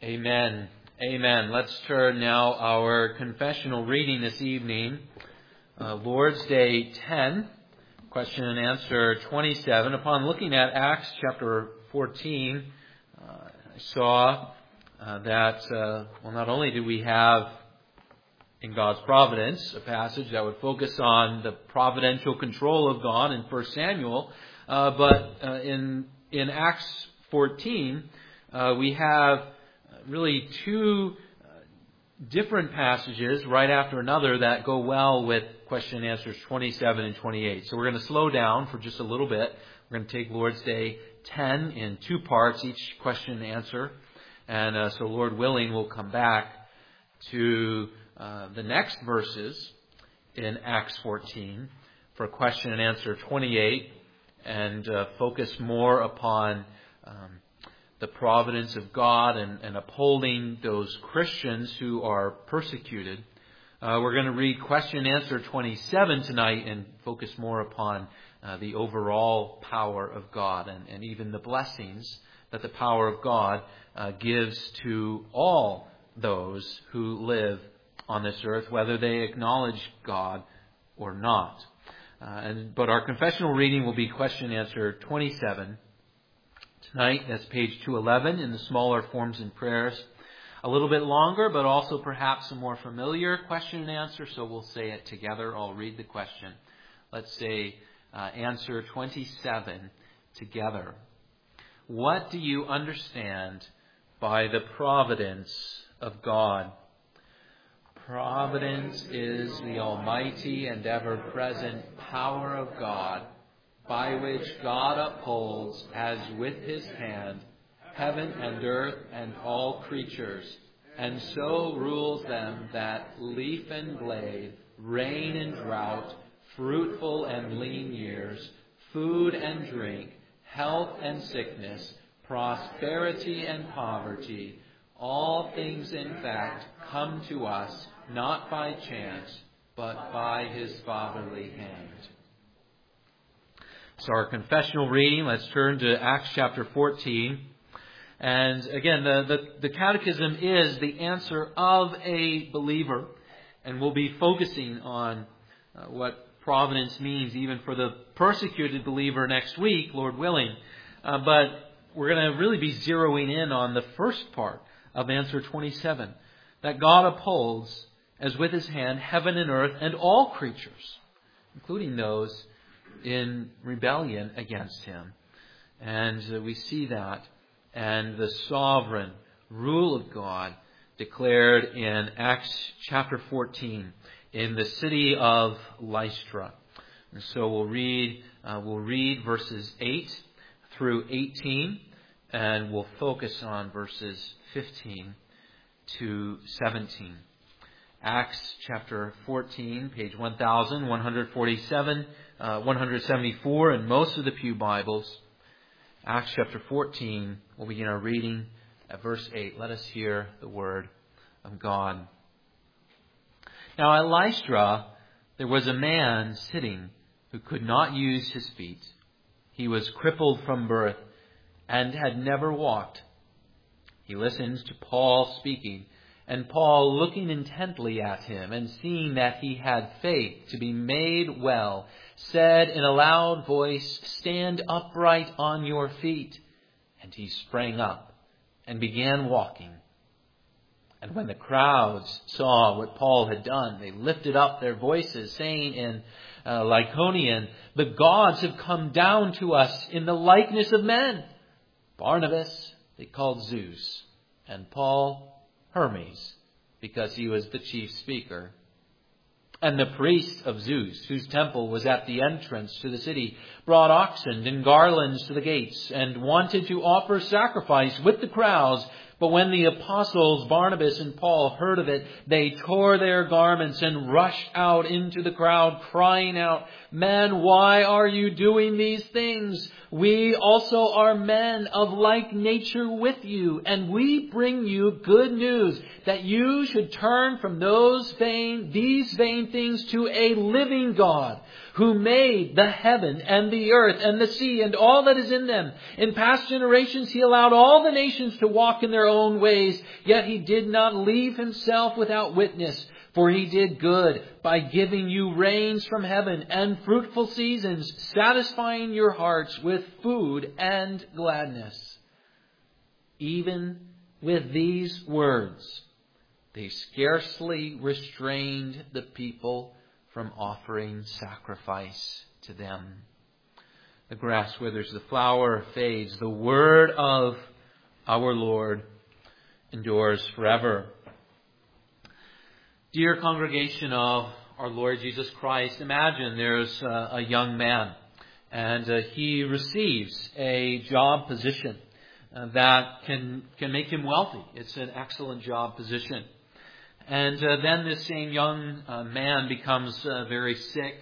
Amen. Amen. Let's turn now our confessional reading this evening. Lord's Day 10, question and answer 27. Upon looking at Acts chapter 14, I saw that, not only do we have in God's providence a passage that would focus on the providential control of God in 1 Samuel, but in Acts 14, we have really two different passages right after another that go well with question and answers 27 and 28. So we're going to slow down for just a little bit. We're going to take Lord's Day 10 in two parts, each question and answer. And so Lord willing, we'll come back to the next verses in Acts 14 for question and answer 28 and focus more upon the providence of God and upholding those Christians who are persecuted. We're going to read question and answer 27 tonight and focus more upon the overall power of God and even the blessings that the power of God gives to all those who live on this earth, whether they acknowledge God or not. But our confessional reading will be question and answer 27. Tonight, that's page 211 in the smaller forms and prayers. A little bit longer, but also perhaps a more familiar question and answer, so we'll say it together. I'll read the question. Let's say answer 27 together. What do you understand by the providence of God? Providence is the almighty and ever-present power of God, by which God upholds, as with his hand, heaven and earth and all creatures, and so rules them that leaf and blade, rain and drought, fruitful and lean years, food and drink, health and sickness, prosperity and poverty, all things in fact come to us, not by chance, but by his fatherly hand. So our confessional reading, let's turn to Acts chapter 14. And again, the catechism is the answer of a believer. And we'll be focusing on what providence means even for the persecuted believer next week, Lord willing. But we're going to really be zeroing in on the first part of answer 27. That God upholds, as with his hand, heaven and earth and all creatures, including those in rebellion against him. And we see that and the sovereign rule of God declared in Acts chapter 14 in the city of Lystra. And so we'll read verses 8 through 18, and we'll focus on verses 15 to 17. Acts chapter 14, page 1147, 174 in most of the pew Bibles. Acts chapter 14, we'll begin our reading at verse 8. Let us hear the word of God. Now at Lystra there was a man sitting who could not use his feet. He was crippled from birth and had never walked. He listened to Paul speaking, and Paul, looking intently at him and seeing that he had faith to be made well, said in a loud voice, "Stand upright on your feet." And he sprang up and began walking. And when the crowds saw what Paul had done, they lifted up their voices, saying in Lycaonian, "The gods have come down to us in the likeness of men." Barnabas they called Zeus, and Paul Hermes, because he was the chief speaker. And the priest of Zeus, whose temple was at the entrance to the city, brought oxen and garlands to the gates and wanted to offer sacrifice with the crowds. But when the apostles Barnabas and Paul heard of it, they tore their garments and rushed out into the crowd, crying out, "Men, why are you doing these things? We also are men of like nature with you, and we bring you good news that you should turn from these vain things to a living God, who made the heaven and the earth and the sea and all that is in them. In past generations He allowed all the nations to walk in their own ways, yet He did not leave Himself without witness. For He did good by giving you rains from heaven and fruitful seasons, satisfying your hearts with food and gladness. Even with these words, they scarcely restrained the people from offering sacrifice to them. The grass withers, the flower fades. The word of our Lord endures forever. Dear congregation of our Lord Jesus Christ, imagine there's a young man and he receives a job position that can make him wealthy. It's an excellent job position. And then this same young man becomes very sick.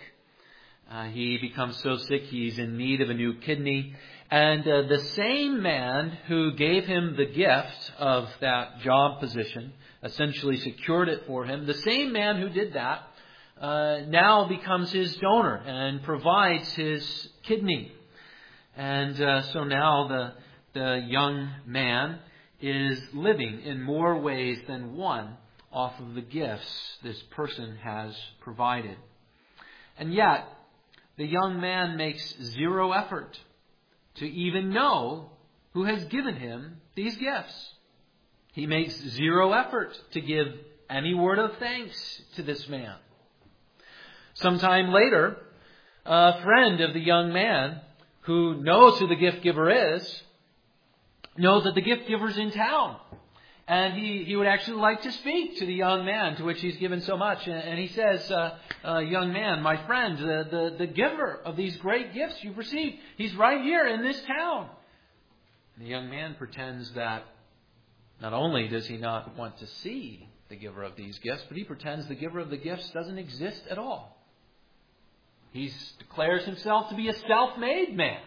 He becomes so sick he's in need of a new kidney. And the same man who gave him the gift of that job position, essentially secured it for him, the same man who did that now becomes his donor and provides his kidney. And so now the young man is living in more ways than one off of the gifts this person has provided. And yet, the young man makes zero effort to even know who has given him these gifts. He makes zero effort to give any word of thanks to this man. Sometime later, a friend of the young man who knows who the gift giver is, knows that the gift giver's in town. And he would actually like to speak to the young man to which he's given so much. And he says, young man, my friend, the giver of these great gifts you've received, he's right here in this town. And the young man pretends that not only does he not want to see the giver of these gifts, but he pretends the giver of the gifts doesn't exist at all. He declares himself to be a self-made man.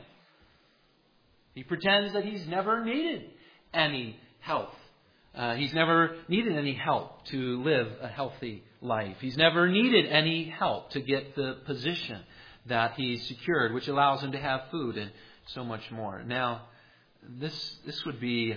He pretends that he's never needed any help. He's never needed any help to live a healthy life. He's never needed any help to get the position that he's secured, which allows him to have food and so much more. Now, this would be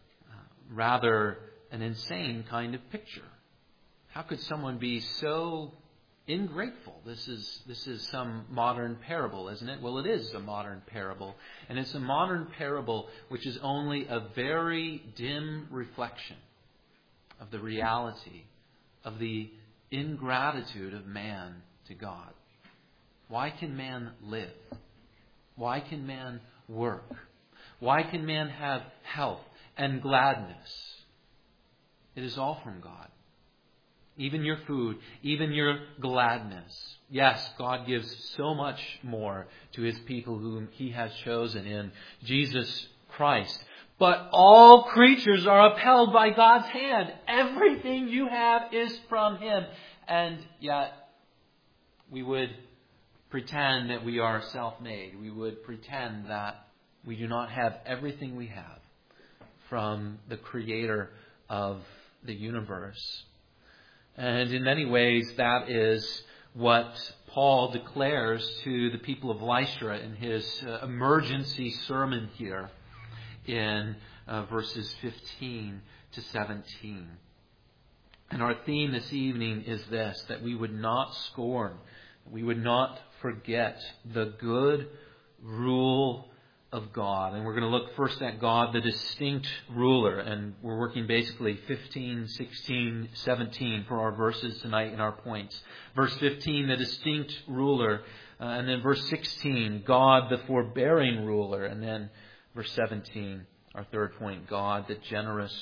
rather an insane kind of picture. How could someone be so ingrateful? This is some modern parable, isn't it? Well, it is a modern parable. And it's a modern parable which is only a very dim reflection of the reality of the ingratitude of man to God. Why can man live? Why can man work? Why can man have health and gladness? It is all from God. Even your food, even your gladness. Yes, God gives so much more to His people whom He has chosen in Jesus Christ. But all creatures are upheld by God's hand. Everything you have is from Him. And yet, we would pretend that we are self-made. We would pretend that we do not have everything we have from the Creator of the universe. And in many ways, that is what Paul declares to the people of Lystra in his emergency sermon here in verses 15 to 17. And our theme this evening is this, that we would not scorn, we would not forget the good rule of God. And we're going to look first at God, the distinct ruler. And we're working basically 15, 16, 17 for our verses tonight and our points. Verse 15, the distinct ruler. And then verse 16, God, the forbearing ruler. And then verse 17, our third point, God, the generous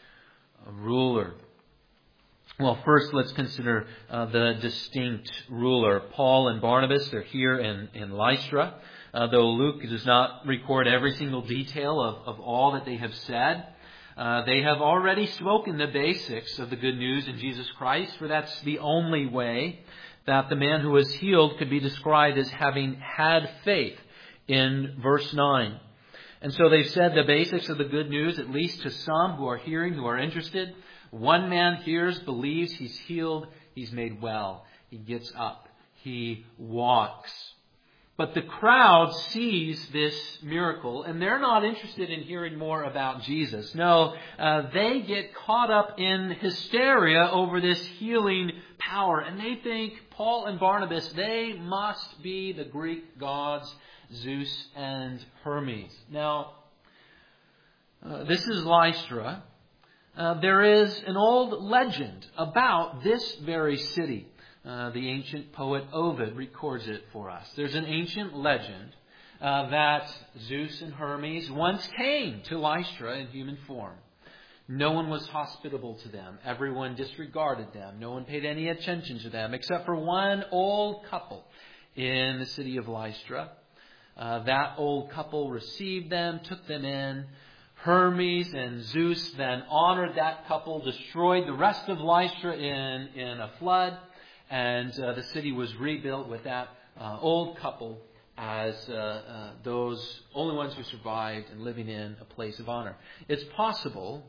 ruler. Well, first let's consider the distinct ruler. Paul and Barnabas, they're here in Lystra. Though Luke does not record every single detail of all that they have said, they have already spoken the basics of the good news in Jesus Christ, for that's the only way that the man who was healed could be described as having had faith in verse 9. And so they've said the basics of the good news, at least to some who are hearing, who are interested. One man hears, believes, he's healed, he's made well. He gets up, he walks. But the crowd sees this miracle, and they're not interested in hearing more about Jesus. No, they get caught up in hysteria over this healing power. And they think Paul and Barnabas, they must be the Greek gods, Zeus and Hermes. Now, this is Lystra. There is an old legend about this very city. The ancient poet Ovid records it for us. There's an ancient legend that Zeus and Hermes once came to Lystra in human form. No one was hospitable to them. Everyone disregarded them. No one paid any attention to them except for one old couple in the city of Lystra. That old couple received them, took them in. Hermes and Zeus then honored that couple, destroyed the rest of Lystra in a flood. And the city was rebuilt with that old couple as those only ones who survived and living in a place of honor. It's possible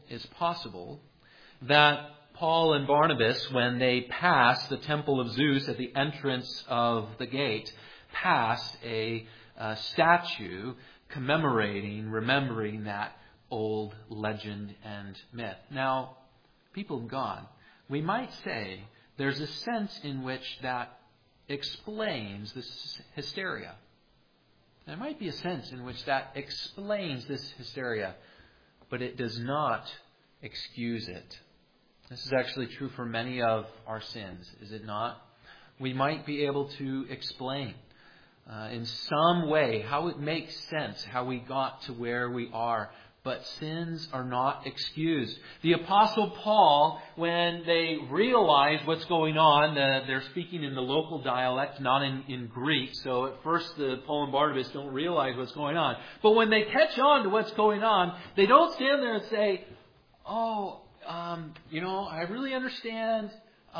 that Paul and Barnabas, when they passed the temple of Zeus at the entrance of the gate, passed a statue remembering that old legend and myth. Now, people of God, we might say there's a sense in which that explains this hysteria. There might be a sense in which that explains this hysteria, but it does not excuse it. This is actually true for many of our sins, is it not? We might be able to explain in some way how it makes sense, how we got to where we are. But sins are not excused. The Apostle Paul, when they realize what's going on, they're speaking in the local dialect, not in Greek. So at first, Paul and Barnabas don't realize what's going on. But when they catch on to what's going on, they don't stand there and say, I really understand.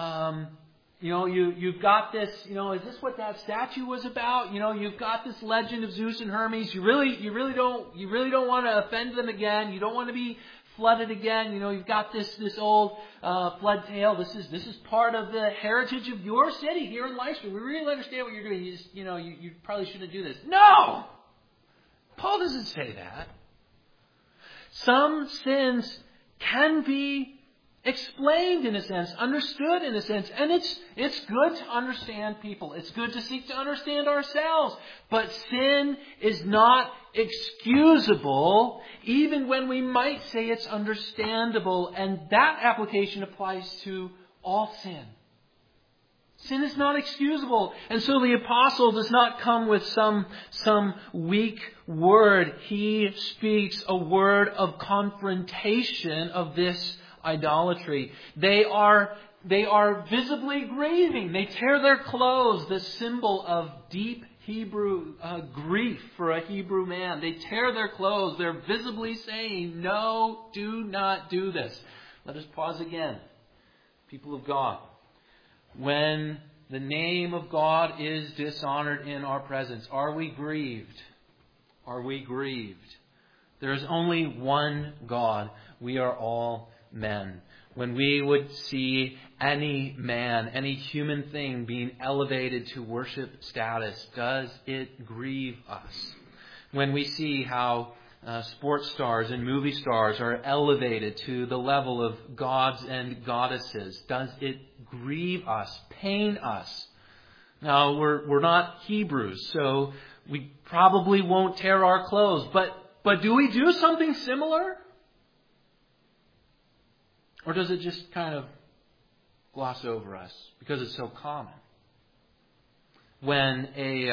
You've got this, is this what that statue was about? You've got this legend of Zeus and Hermes. You really don't want to offend them again. You don't want to be flooded again. You've got this old flood tale. This is part of the heritage of your city here in Lystra. We really understand what you're doing. You probably shouldn't do this. No! Paul doesn't say that. Some sins can be explained in a sense, understood in a sense, and it's good to understand people. It's good to seek to understand ourselves. But sin is not excusable, even when we might say it's understandable, and that application applies to all sin. Sin is not excusable, and so the apostle does not come with some weak word. He speaks a word of confrontation of this idolatry. They are visibly grieving. They tear their clothes, the symbol of deep Hebrew grief for a Hebrew man. They tear their clothes. They're visibly saying, no, do not do this. Let us pause again. People of God, when the name of God is dishonored in our presence, are we grieved? Are we grieved? There is only one God. We are all men. When we would see any man, any human thing being elevated to worship status, does it grieve us? When we see how sports stars and movie stars are elevated to the level of gods and goddesses, does it grieve us, pain us? Now, we're not Hebrews, so we probably won't tear our clothes, but do we do something similar? Or does it just kind of gloss over us because it's so common? When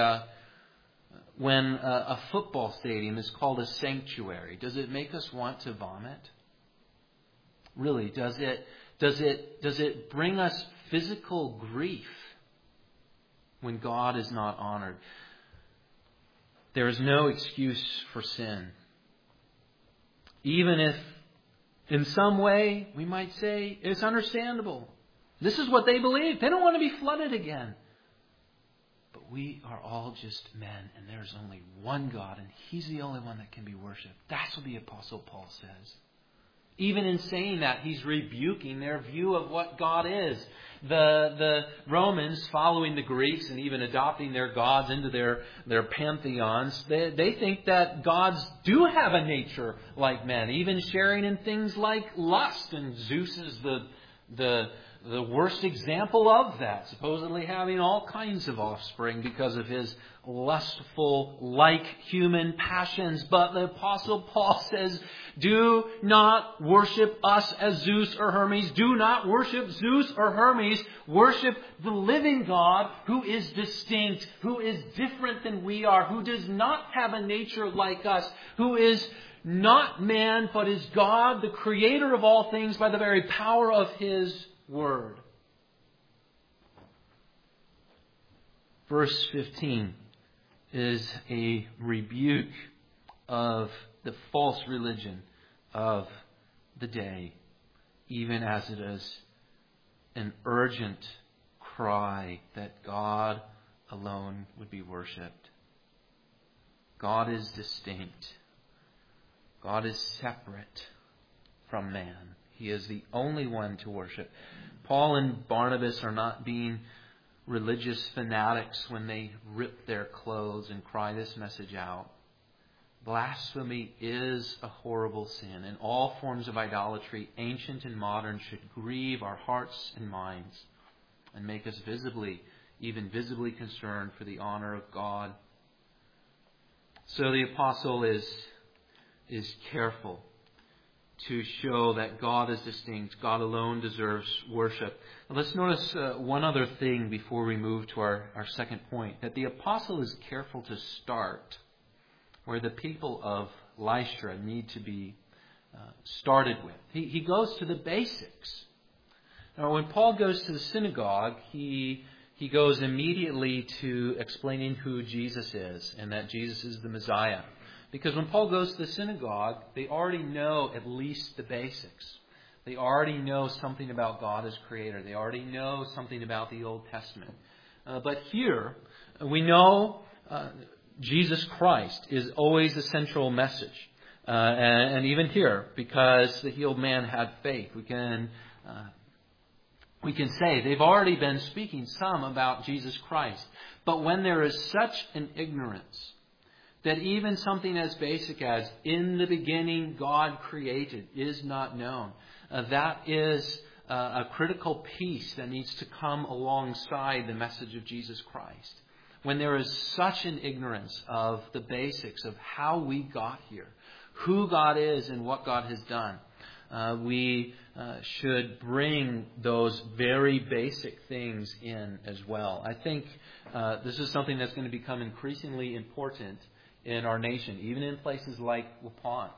a football stadium is called a sanctuary, does it make us want to vomit? Really, does it bring us physical grief when God is not honored? There is no excuse for sin. Even if in some way, we might say, it's understandable. This is what they believe. They don't want to be flooded again. But we are all just men, and there's only one God, and He's the only one that can be worshipped. That's what the Apostle Paul says. Even in saying that, he's rebuking their view of what God is. The Romans, following the Greeks and even adopting their gods into their pantheons, they think that gods do have a nature like men, even sharing in things like lust. And Zeus is the worst example of that, supposedly having all kinds of offspring because of his lustful, like human passions. But the Apostle Paul says, do not worship us as Zeus or Hermes. Do not worship Zeus or Hermes. Worship the living God who is distinct, who is different than we are, who does not have a nature like us, who is not man, but is God, the creator of all things by the very power of His Word. Verse 15 is a rebuke of the false religion of the day, even as it is an urgent cry that God alone would be worshipped. God is distinct. God is separate from man. He is the only one to worship. Paul and Barnabas are not being religious fanatics when they rip their clothes and cry this message out. Blasphemy is a horrible sin, and all forms of idolatry, ancient and modern, should grieve our hearts and minds and make us even visibly concerned for the honor of God. So the apostle is careful to show that God is distinct. God alone deserves worship. Now let's notice one other thing before we move to our second point, that the apostle is careful to start where the people of Lystra need to be started with. He goes to the basics. Now, when Paul goes to the synagogue, he goes immediately to explaining who Jesus is and that Jesus is the Messiah. Because when Paul goes to the synagogue, they already know at least the basics. They already know something about God as Creator. They already know something about the Old Testament. But here, we know Jesus Christ is always the central message. And even here, because the healed man had faith, we can say they've already been speaking some about Jesus Christ. But when there is such an ignorance that even something as basic as in the beginning God created is not known, that is a critical piece that needs to come alongside the message of Jesus Christ. When there is such an ignorance of the basics of how we got here, who God is and what God has done, we should bring those very basic things in as well. I think this is something that's going to become increasingly important in our nation, even in places like Waupun.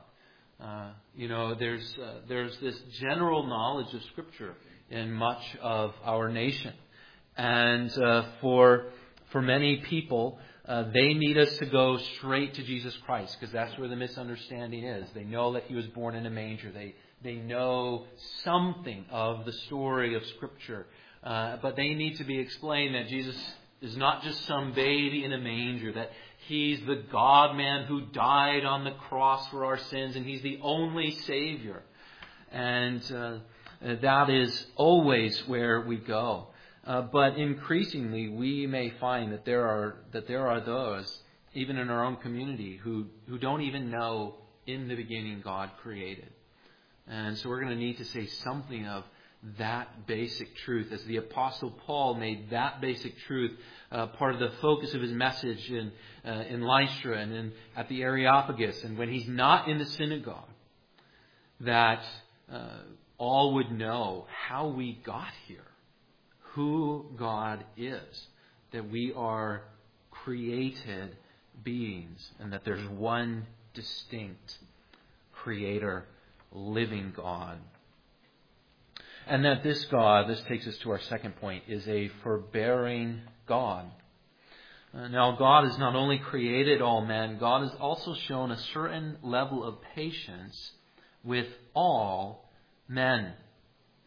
There's this general knowledge of Scripture in much of our nation, and for many people, they need us to go straight to Jesus Christ, because that's where the misunderstanding is. They know that He was born in a manger. They know something of the story of Scripture, but they need to be explained that Jesus is not just some baby in a manger, that He's the God-man who died on the cross for our sins, and He's the only Savior. And that is always where we go. But increasingly, we may find that there are those, even in our own community, who don't even know in the beginning God created. And so we're going to need to say something of that basic truth, as the Apostle Paul made that basic truth part of the focus of his message in Lystra and at the Areopagus, and when he's not in the synagogue, that all would know how we got here, who God is, that we are created beings, and that there's one distinct Creator, living God. And that this God, this takes us to our second point, is a forbearing God. Now, God has not only created all men, God has also shown a certain level of patience with all men.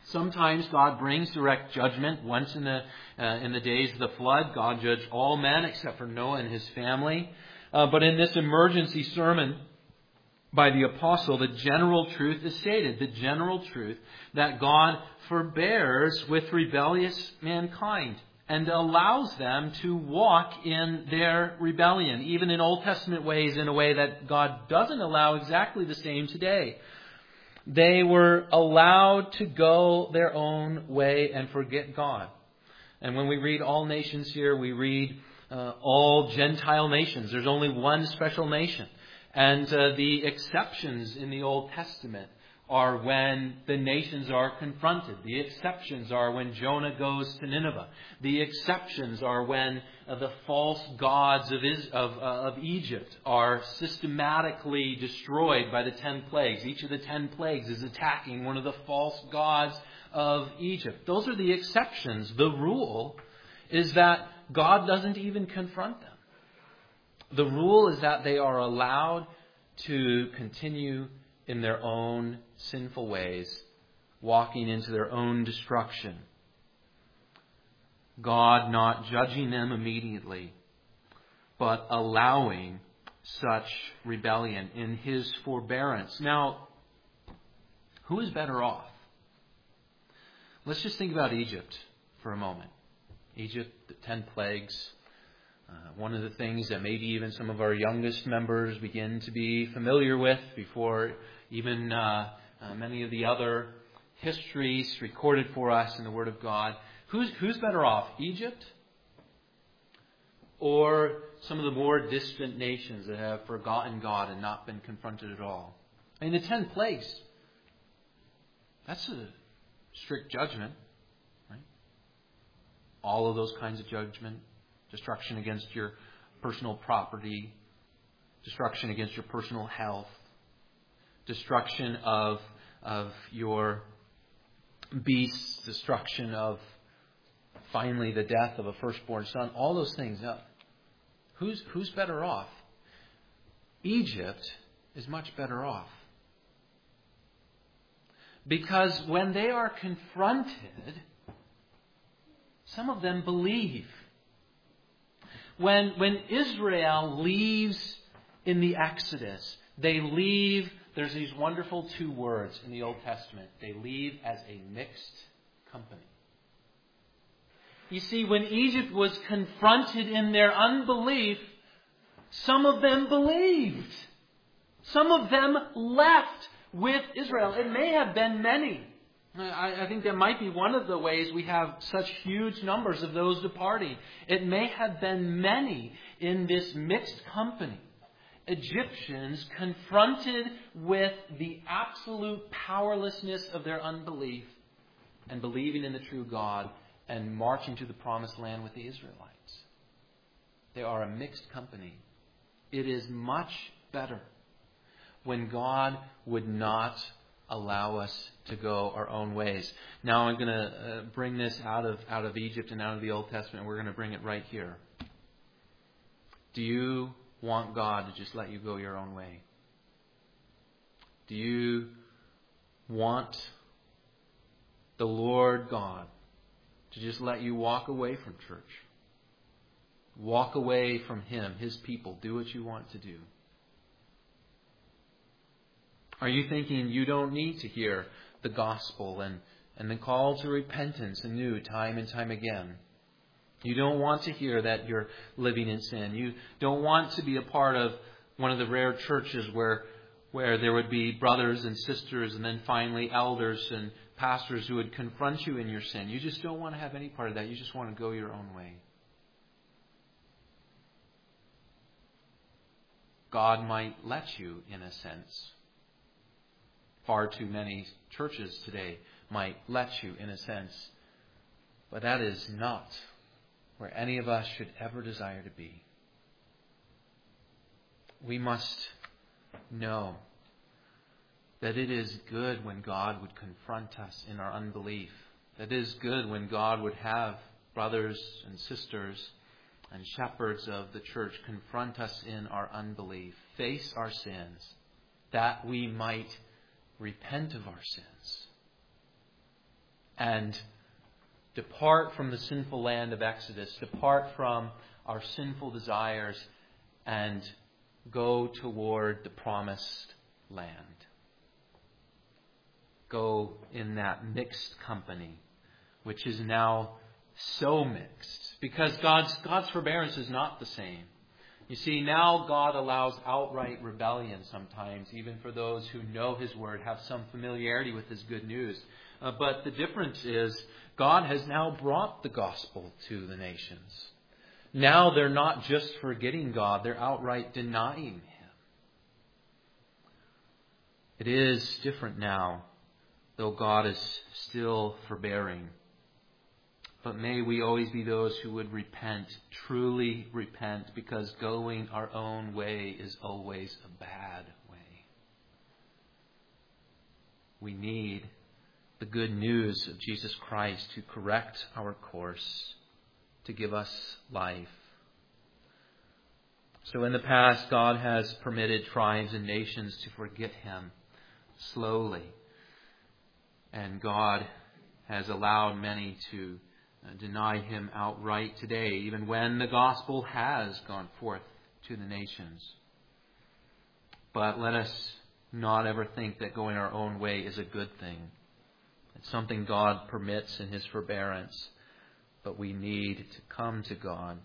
Sometimes God brings direct judgment. Once in the days of the flood, God judged all men except for Noah and his family. But in this emergency sermon by the apostle, the general truth is stated. The general truth that God forbears with rebellious mankind and allows them to walk in their rebellion, even in Old Testament ways, in a way that God doesn't allow exactly the same today. They were allowed to go their own way and forget God. And when we read all nations here, we read all Gentile nations. There's only one special nation. And the exceptions in the Old Testament are when the nations are confronted. The exceptions are when Jonah goes to Nineveh. The exceptions are when the false gods of Egypt are systematically destroyed by the 10 plagues. Each of the 10 plagues is attacking one of the false gods of Egypt. Those are the exceptions. The rule is that God doesn't even confront them. The rule is that they are allowed to continue in their own sinful ways, walking into their own destruction. God not judging them immediately, but allowing such rebellion in His forbearance. Now, who is better off? Let's just think about Egypt for a moment. Egypt, the 10 plagues. One of the things that maybe even some of our youngest members begin to be familiar with before even many of the other histories recorded for us in the Word of God. Who's better off, Egypt or some of the more distant nations that have forgotten God and not been confronted at all? I mean, the 10 plagues, that's a strict judgment, right? All of those kinds of judgment. Destruction against your personal property. Destruction against your personal health. Destruction of your beasts. Destruction of, finally, the death of a firstborn son. All those things. Now, who's better off? Egypt is much better off. Because when they are confronted, some of them believe. When Israel leaves in the Exodus, they leave, there's these wonderful 2 words in the Old Testament. They leave as a mixed company. You see, when Egypt was confronted in their unbelief, some of them believed. Some of them left with Israel. It may have been many. I think that might be one of the ways we have such huge numbers of those departing. It may have been many in this mixed company. Egyptians confronted with the absolute powerlessness of their unbelief and believing in the true God and marching to the promised land with the Israelites. They are a mixed company. It is much better when God would not allow us to go our own ways. Now I'm going to bring this out of Egypt and out of the Old Testament. We're going to bring it right here. Do you want God to just let you go your own way? Do you want the Lord God to just let you walk away from church? Walk away from Him, His people. Do what you want to do. Are you thinking you don't need to hear the gospel and the call to repentance anew time and time again? You don't want to hear that you're living in sin. You don't want to be a part of one of the rare churches where there would be brothers and sisters and then finally elders and pastors who would confront you in your sin. You just don't want to have any part of that. You just want to go your own way. God might let you, in a sense. Far too many churches today might let you, in a sense. But that is not where any of us should ever desire to be. We must know that it is good when God would confront us in our unbelief. That it is good when God would have brothers and sisters and shepherds of the church confront us in our unbelief, face our sins, that we might repent of our sins and depart from the sinful land of Exodus, depart from our sinful desires, and go toward the promised land. Go in that mixed company, which is now so mixed, because God's forbearance is not the same. You see, now God allows outright rebellion sometimes, even for those who know His Word, have some familiarity with His good news. But the difference is God has now brought the gospel to the nations. Now they're not just forgetting God, they're outright denying Him. It is different now, though God is still forbearing. But may we always be those who would repent, truly repent, because going our own way is always a bad way. We need the good news of Jesus Christ to correct our course, to give us life. So in the past, God has permitted tribes and nations to forget Him slowly. And God has allowed many to deny Him outright today, even when the gospel has gone forth to the nations. But let us not ever think that going our own way is a good thing. It's something God permits in His forbearance, but we need to come to God.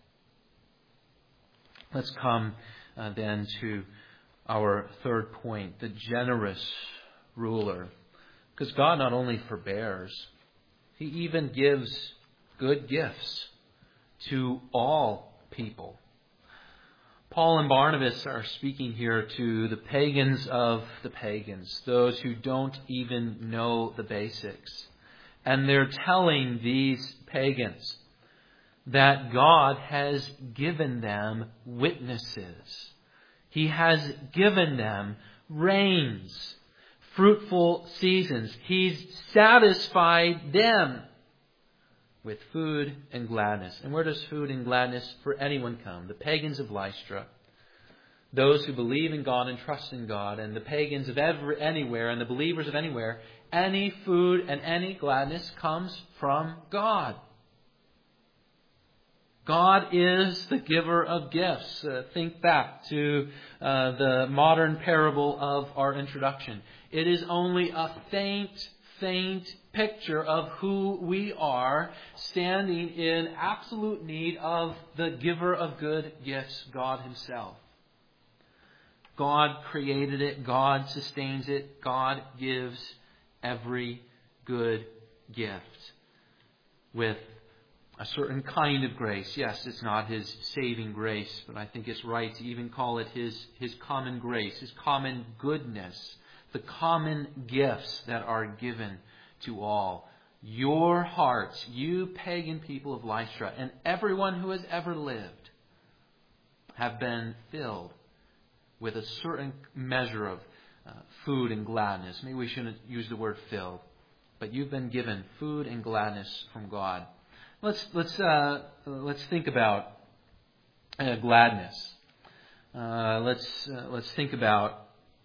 Let's come then to our third point, the generous ruler. Because God not only forbears, He even gives good gifts to all people. Paul and Barnabas are speaking here to the pagans of the pagans, those who don't even know the basics. And they're telling these pagans that God has given them witnesses. He has given them rains, fruitful seasons. He's satisfied them with food and gladness. And where does food and gladness for anyone come? The pagans of Lystra, those who believe in God and trust in God, and the pagans of anywhere and the believers of anywhere, any food and any gladness comes from God. God is the giver of gifts. Think back to the modern parable of our introduction. It is only a faint picture of who we are, standing in absolute need of the giver of good gifts, God Himself. God created it. God sustains it. God gives every good gift with a certain kind of grace. Yes, it's not His saving grace, but I think it's right to even call it His common grace, His common goodness, the common gifts that are given to all. Your hearts, you pagan people of Lystra, and everyone who has ever lived, have been filled with a certain measure of food and gladness. Maybe we shouldn't use the word filled, but you've been given food and gladness from God. Let's think about gladness. Let's think about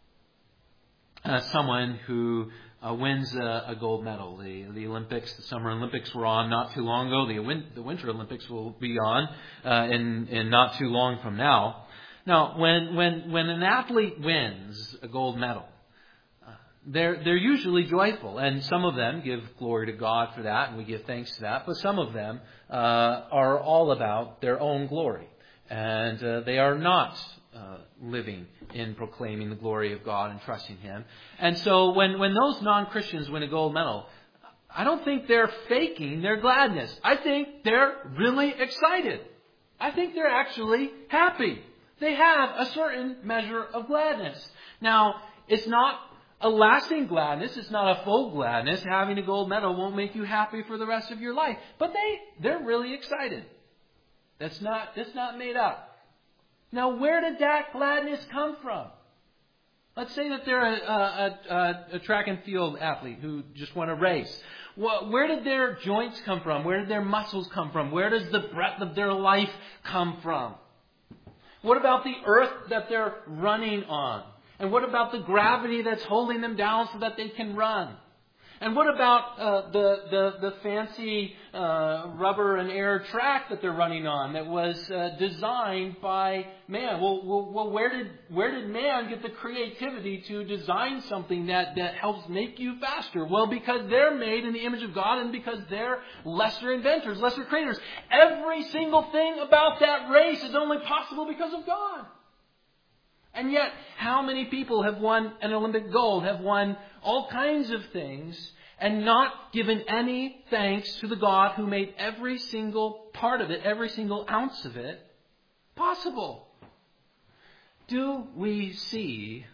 someone who wins a gold medal. The Olympics, the Summer Olympics were on not too long ago. The Winter Olympics will be on in not too long from now. Now, when an athlete wins a gold medal, they're usually joyful, and some of them give glory to God for that, and we give thanks to that. But some of them are all about their own glory, and they are not living in proclaiming the glory of God and trusting Him. And so when those non-Christians win a gold medal, I don't think they're faking their gladness. I think they're really excited. I think they're actually happy. They have a certain measure of gladness. Now, it's not a lasting gladness. It's not a full gladness. Having a gold medal won't make you happy for the rest of your life. But they're really excited. That's not made up. Now, where did that gladness come from? Let's say that they're a track and field athlete who just won a race. Where did their joints come from? Where did their muscles come from? Where does the breath of their life come from? What about the earth that they're running on? And what about the gravity that's holding them down so that they can run? And what about the fancy rubber and air track that they're running on that was designed by man? Well, where did man get the creativity to design something that helps make you faster? Well, because they're made in the image of God and because they're lesser inventors, lesser creators. Every single thing about that race is only possible because of God. And yet, how many people have won an Olympic gold, have won all kinds of things, and not given any thanks to the God who made every single part of it, every single ounce of it, possible? Do we see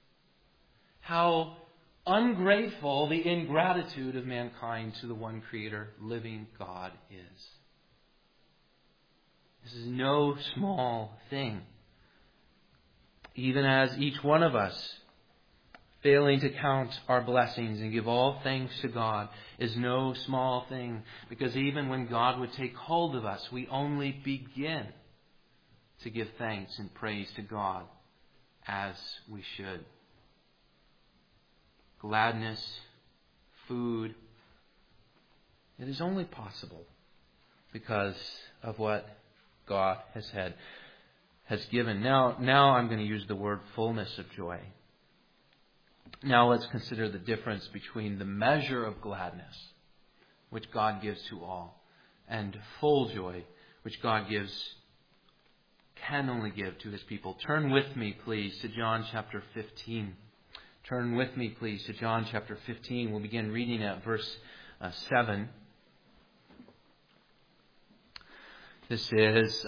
how ungrateful the ingratitude of mankind to the one Creator, living God is? This is no small thing. Even as each one of us, failing to count our blessings and give all thanks to God, is no small thing. Because even when God would take hold of us, we only begin to give thanks and praise to God as we should. Gladness, food, it is only possible because of what God has given. Now I'm going to use the word fullness of joy. Now let's consider the difference between the measure of gladness, which God gives to all, and full joy, which God can only give to His people. Turn with me, please, to John chapter 15. Turn with me, please, to John chapter 15. We'll begin reading at verse 7. This is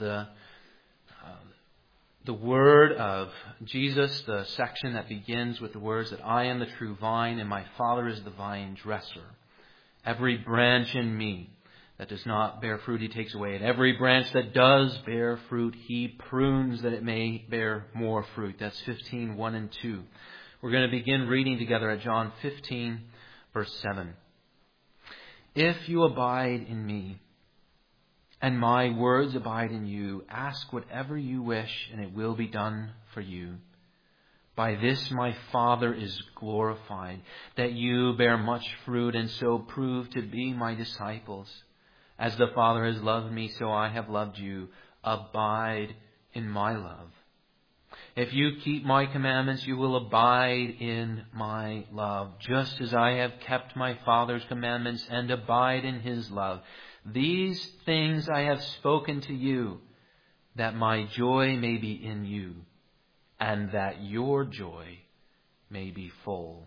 the word of Jesus, the section that begins with the words that I am the true vine and my Father is the vine dresser. Every branch in me that does not bear fruit, He takes away. And every branch that does bear fruit, He prunes that it may bear more fruit. That's 15, 1 and 2. We're going to begin reading together at John 15, verse 7. If you abide in me, and my words abide in you, ask whatever you wish, and it will be done for you. By this my Father is glorified, that you bear much fruit, and so prove to be my disciples. As the Father has loved me, so I have loved you. Abide in my love. If you keep my commandments, you will abide in my love, just as I have kept my Father's commandments and abide in His love. These things I have spoken to you, that my joy may be in you, and that your joy may be full.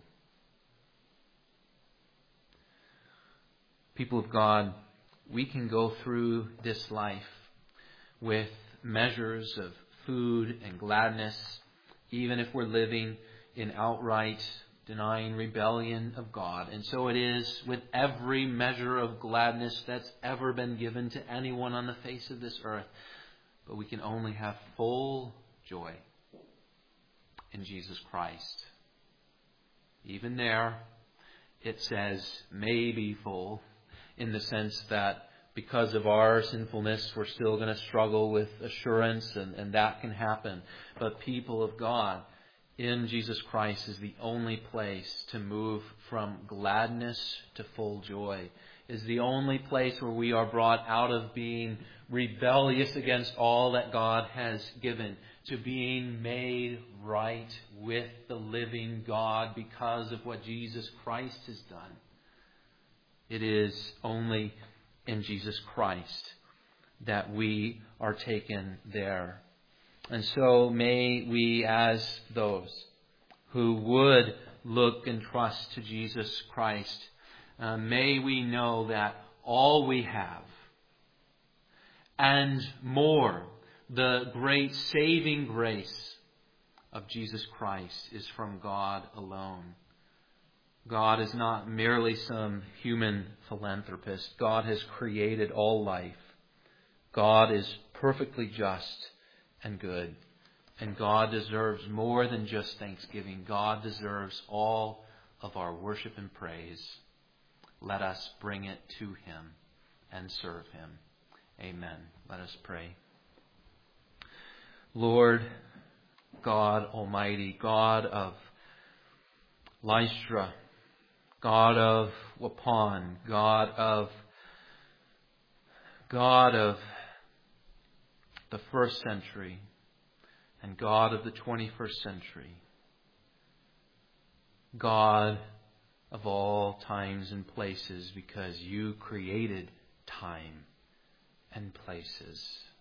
People of God, we can go through this life with measures of food and gladness, even if we're living in outright denying rebellion of God. And so it is with every measure of gladness that's ever been given to anyone on the face of this earth. But we can only have full joy in Jesus Christ. Even there, it says may be full, in the sense that because of our sinfulness, we're still going to struggle with assurance, and that can happen. But people of God, in Jesus Christ is the only place to move from gladness to full joy. Is the only place where we are brought out of being rebellious against all that God has given to being made right with the living God because of what Jesus Christ has done. It is only in Jesus Christ that we are taken there. And so may we, as those who would look and trust to Jesus Christ, may we know that all we have and more, the great saving grace of Jesus Christ, is from God alone. God is not merely some human philanthropist. God has created all life. God is perfectly just and good. And God deserves more than just thanksgiving. God deserves all of our worship and praise. Let us bring it to Him and serve Him. Amen. Let us pray. Lord God Almighty, God of Lystra, God of Waupun, God of the first century, and God of the 21st century. God of all times and places, because you created time and places.